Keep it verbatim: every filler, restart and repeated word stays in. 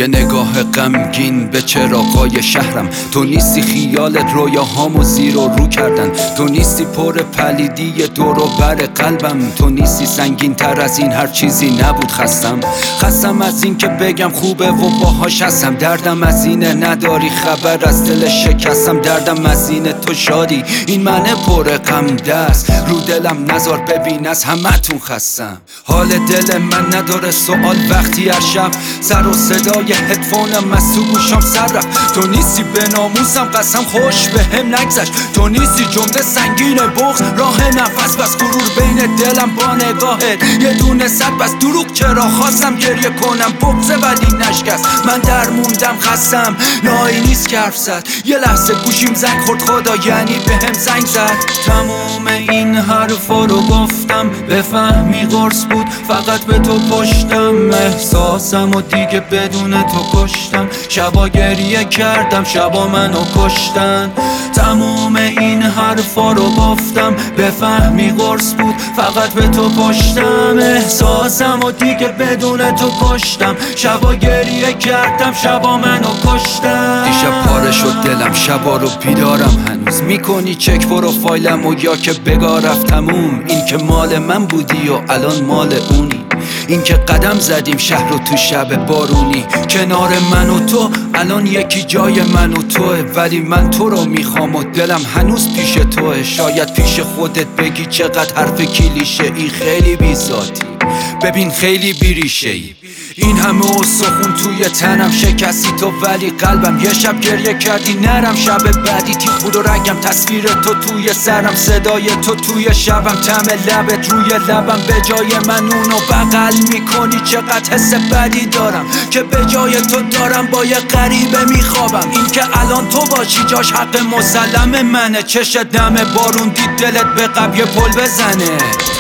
یه نگاه غمگین به چراغای شهرم. تو نیستی خیالت رویاهامو زیر و رو کردن. تو نیستی پر پلیدی دور و بر قلبم. تو نیستی سنگین تر از این هر چیزی نبود. خستم خستم از این که بگم خوبه و باهاش هستم. دردم از اینه نداری خبر از دل شکستم. دردم از اینه تو شادی این منه پر غم دست. رو دلم نزار ببین از همتون خستم. حال دل من نداره سوال وقتی هر شب سر و صدای هدفونم از تو گوشم سر رفت. تو نیستی به ناموسم قسم خوش به هم نگذشت. تو نیستی جمله سنگین بغض راه نفس بس. غرور بین دلم با نگاهت یه دونه صد بس. دروغ چرا خواستم گریه کنم بغضه ولی نشکست. من در موندم خستم نایی نیست که حرف زد. یه لحظه گوشیم زنگ خورد خدا یعنی به هم زنگ زد. تموم این حرفا رو گفتم بفهمی قرص بود فقط به تو پشتم. احساسم و دیگه بدون تو کشتم. شبا گریه کردم شبا منو کشتن. تموم این حرفا رو گفتم بفهمی قرص بود فقط به تو پشتم. احساسم و دیگه بدون تو کشتم. شبا گریه کردم شبا منو کشتن. دیشب پاره شد دلم شبا رو بیدارم هنوز. میکنی چک پروفایلم و یا که بگاه رفتموم. این که مال من بودی و الان مال اونی. این که قدم زدیم شهر رو تو شب بارونی. کنار من و تو الان یکی جای من و توه. ولی من تو رو میخوام و دلم هنوز پیش توه. شاید پیش خودت بگی چقدر حرف کلیشه ای خیلی بی‌ذاتی. ببین خیلی بیریشه ای. این همه استخون توی تنم شکستی تو ولی قلبم. یه شب گریه کردی نرم شب بعدی تیغ بود و رگم. تصویر تو توی سرم صدای تو توی شبم. طعم لبت روی لبم به جای من اونو بغل میکنی. چقدر حس بدی دارم که به جای تو دارم با یه غریبه میخوابم. این که الان تو باشی جاش حق مسلم منه. چشت نم بارون دید دلت به قبیه پل بزنه.